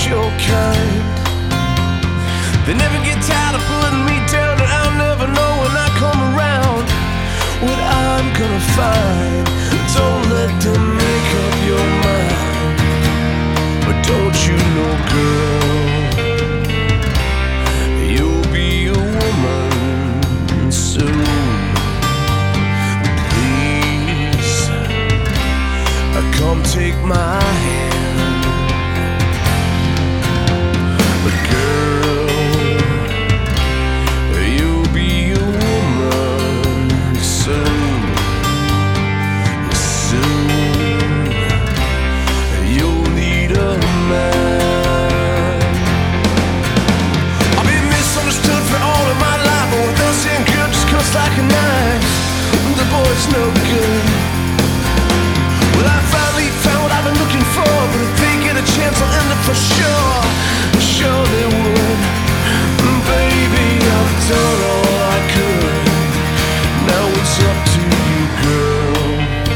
your kind. They never get tired of putting me down, and I'll never know when I come around what I'm gonna find. Don't let them make up your mind. But don't you know, girl, you'll be a woman soon. Please, come take my hand. But girl, you'll be a woman soon. Soon, you'll need a man. I've been misunderstood for all of my life, but with us in good just cuts like a knife. The boy's no good. Well, I finally found what I've been looking for, but if they get a chance, I'll end up for sure. Sure they would. Baby, I've done all I could. Now it's up to you, girl.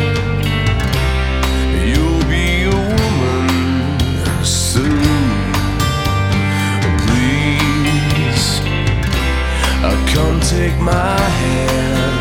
You'll be a woman soon. Please, come take my hand.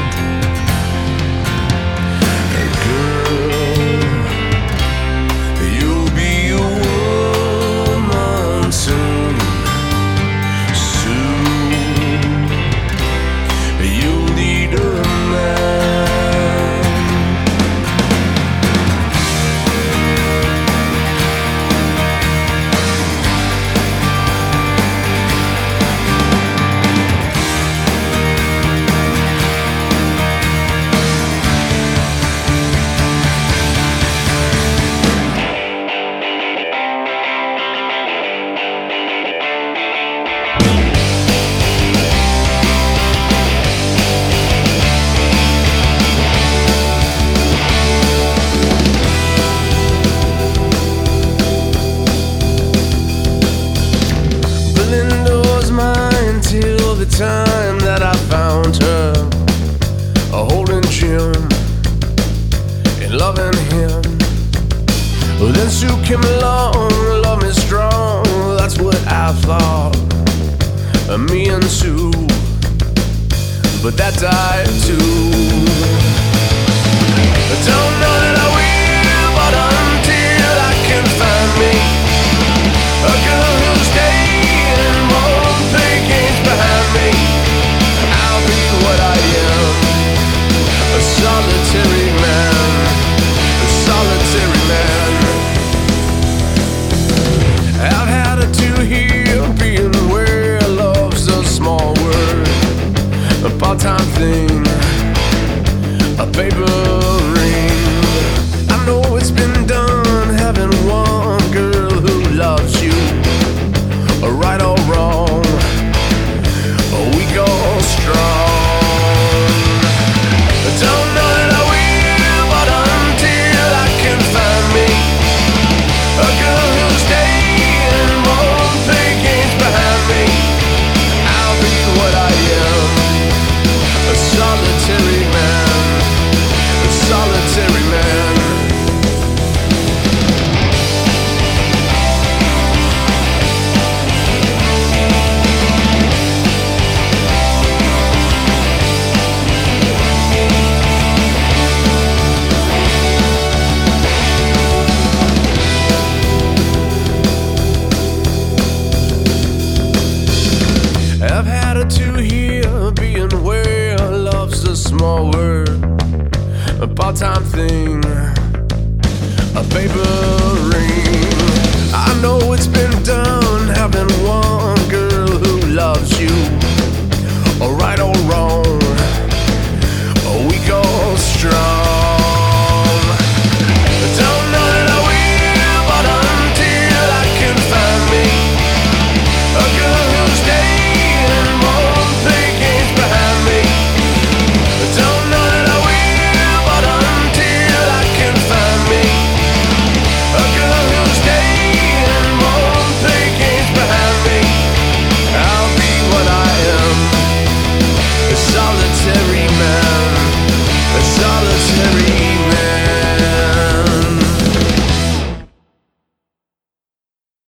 Time that I found her, holding Jim and loving him. Well, then Sue came along, love me strong. That's what I thought, me and Sue, but that died too. I don't know that I will, but until I can find me a girl who's staying won't play games behind me, I'll be what I am, a solitary man, a solitary man. I've had it to hear being where love's a small word, a part-time thing, a paper ring. I know it's been done having one girl who loves you, right or wrong, weak or strong. I don't know that I will, but until I can find me a girl who's staying won't play games behind me, I'll be what I am, a solitary man, a solitary man. I've had it to hear being where love's a small word, a part-time thing, a paper